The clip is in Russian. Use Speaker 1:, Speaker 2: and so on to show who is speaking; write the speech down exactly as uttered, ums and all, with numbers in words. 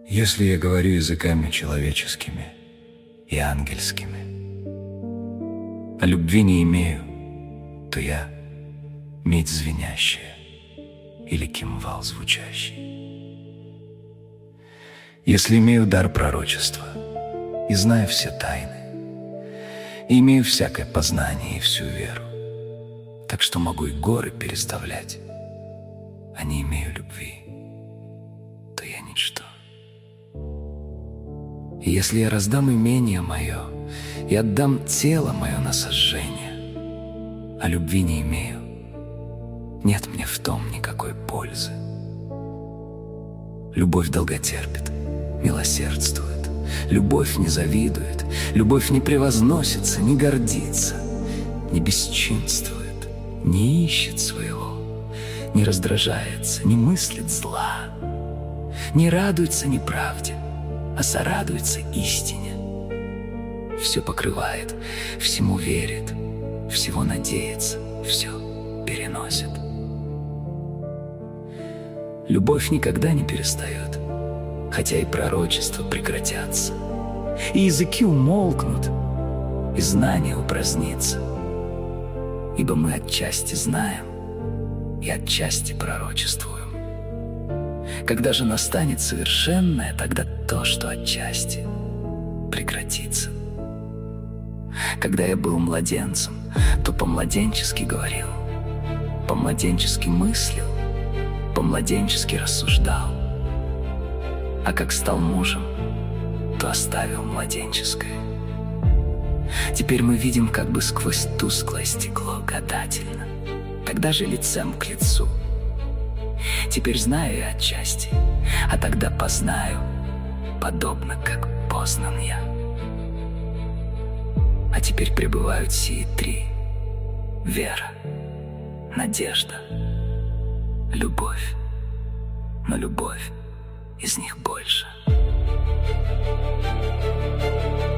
Speaker 1: Если я говорю языками человеческими и ангельскими, а любви не имею, то я медь звенящая или кимвал звучащий. Если имею дар пророчества и знаю все тайны, и имею всякое познание и всю веру, так что могу и горы переставлять, а не имею любви, то я ничто. И если я раздам имение мое и отдам тело мое на сожжение, а любви не имею, нет мне в том никакой пользы. Любовь долготерпит, милосердствует, любовь не завидует, любовь не превозносится, не гордится, не бесчинствует, не ищет своего, не раздражается, не мыслит зла, не радуется неправде, а сорадуется истине. Все покрывает, всему верит, всего надеется, все переносит. Любовь никогда не перестает, хотя и пророчества прекратятся, и языки умолкнут, и знание упразднится. Ибо мы отчасти знаем и отчасти пророчествуем. Когда же настанет совершенное, тогда то, что отчасти, прекратится. Когда я был младенцем, то по-младенчески говорил, по-младенчески мыслил, по-младенчески рассуждал. А как стал мужем, то оставил младенческое. Теперь мы видим как бы сквозь тусклое стекло гадательно, когда же лицем к лицу. Теперь знаю я отчасти, а тогда познаю, подобно как познан я. А теперь пребывают сии три: вера, надежда, любовь. Но любовь из них больше.